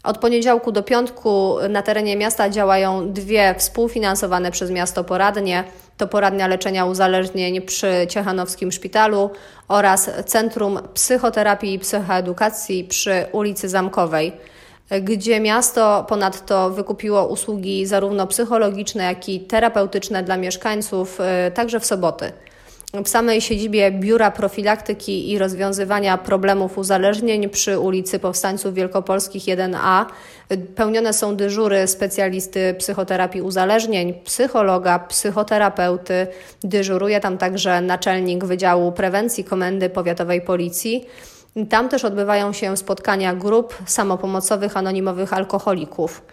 Od poniedziałku do piątku na terenie miasta działają 2 współfinansowane przez miasto poradnie. To poradnia leczenia uzależnień przy Ciechanowskim Szpitalu oraz Centrum Psychoterapii i Psychoedukacji przy ulicy Zamkowej, gdzie miasto ponadto wykupiło usługi zarówno psychologiczne, jak i terapeutyczne dla mieszkańców, także w soboty. W samej siedzibie Biura Profilaktyki i Rozwiązywania Problemów Uzależnień przy ulicy Powstańców Wielkopolskich 1A pełnione są dyżury specjalisty psychoterapii uzależnień, psychologa, psychoterapeuty. Dyżuruje tam także naczelnik Wydziału Prewencji Komendy Powiatowej Policji. Tam też odbywają się spotkania grup samopomocowych anonimowych alkoholików.